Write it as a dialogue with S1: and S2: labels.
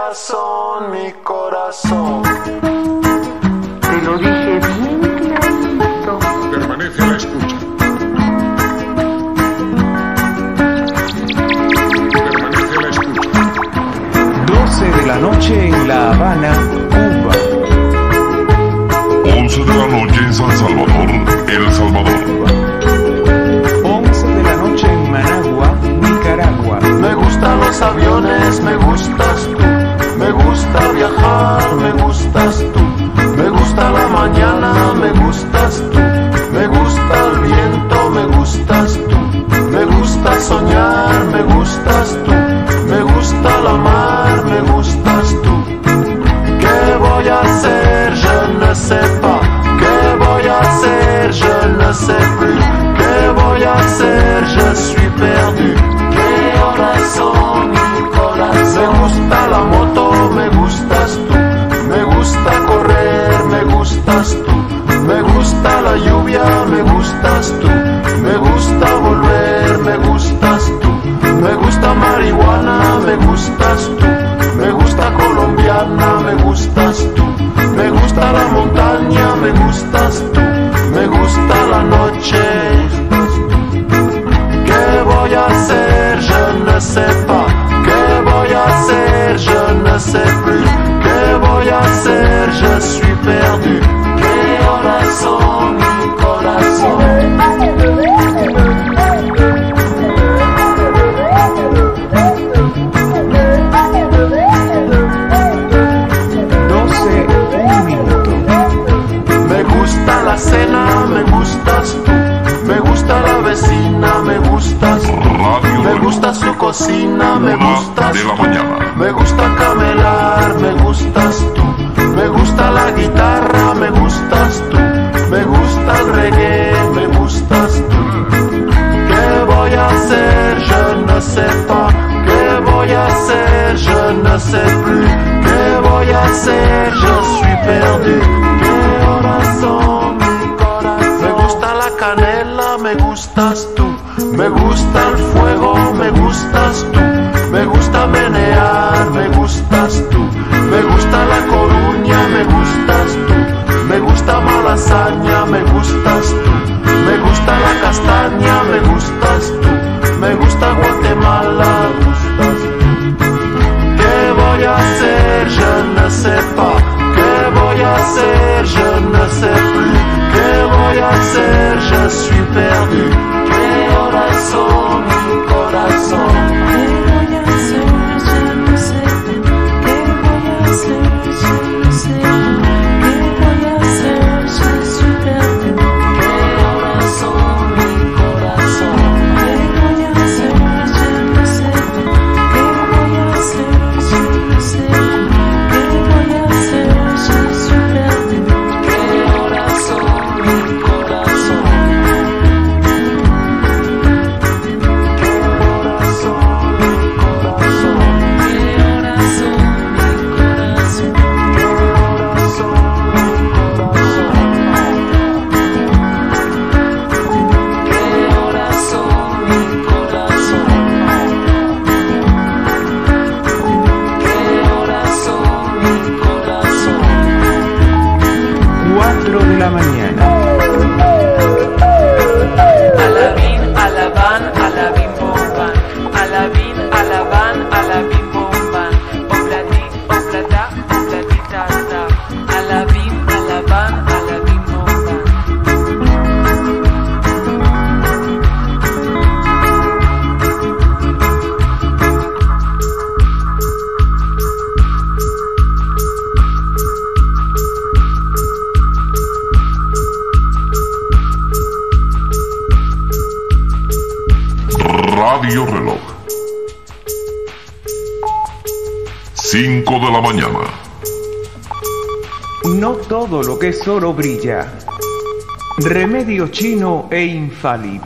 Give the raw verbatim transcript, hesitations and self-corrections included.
S1: corazón, mi corazón.
S2: Te lo dije bien clarito.
S3: Permanece a la escucha. Permanece a la escucha.
S4: doce de la noche en La Habana, Cuba.
S5: once de la noche en San Salvador, El Salvador.
S4: once de la noche en Managua, Nicaragua.
S1: Me gustan los aviones, me gustas tú. Me gusta viajar, me gustas tú. Me gusta la mañana, me gustas tú. Me gusta el viento, me gustas tú. Me gusta soñar, me gustas tú. Me gusta la mar, me gustas tú. ¿Qué voy a hacer? Je ne sais pas. ¿Qué voy a hacer? Je ne sais plus. ¿Qué voy a hacer? Je suis perdu. ¿Qué horas son, mi corazón? Me gusta la moto, me gustas tú. Me gusta correr, me gustas tú. Me gusta la lluvia, me gustas tú. Me gusta volver, me gustas tú. Me gusta marihuana, me gustas tú. Me gusta colombiana, me gustas tú. Me gusta la montaña, me gustas tú. Me gusta la noche. ¿Qué voy a hacer? Je ne sais pas. ¿Qué voy a hacer? Je ne sais plus. ¿Qué voy a hacer? Je suis perdu. ¿Qué horas son, mi corazón? La cena, me gustas tú. Me gusta la vecina, me gustas tú.
S5: Radio
S1: Me gusta su cocina, me
S5: Una
S1: gustas
S5: de la
S1: tú.
S5: mañana.
S1: Me gusta camelar, me gustas tú. Me gusta la guitarra, me gustas tú. Me gusta el reggae, me gustas tú. ¿Qué voy a hacer? Je ne sais pas. ¿Qué voy a hacer? Je ne sais plus. ¿Qué voy a hacer? Je suis perdu. ¿Qué horas son? Canela, me gustas tú. Me gusta el fuego, me gustas tú. Me gusta menear, me gustas tú. Me gusta la Coruña, me gustas tú. Me gusta Malasaña, me gustas tú. Me gusta la castaña, me gustas tú. Me gusta Guatemala, me gustas tú. ¿Qué voy a hacer? Je ne sais pas. ¿Qué voy a hacer? Je ne sais plus. ¿Qué voy a hacer? Je suis perdu. ¿Qué horas son, mi corazón?
S6: ¿Qué voy a hacer? Je ne sais pas. ¿Qué voy a hacer? Je ne sais pas. ¿Qué voy a hacer? Je suis perdu.
S1: ¿Qué horas son, mi corazón?
S6: ¿Qué voy a hacer? Je ne sais pas. ¿Qué voy a hacer? Je ne sais pas. ¿Qué voy a hacer? Je suis perdu.
S1: ¿Qué horas son, mi corazón?
S4: cuatro de la mañana.
S7: Alabín, alabán, alabín, bomban. Alabín, alabán, alabín, bomban. Obladí, oblada, obladita, da. Alabín, alabán, alabín, bomban.
S5: Radio Reloj. cinco de la mañana.
S4: No todo lo que es oro brilla. Remedio chino e infalible.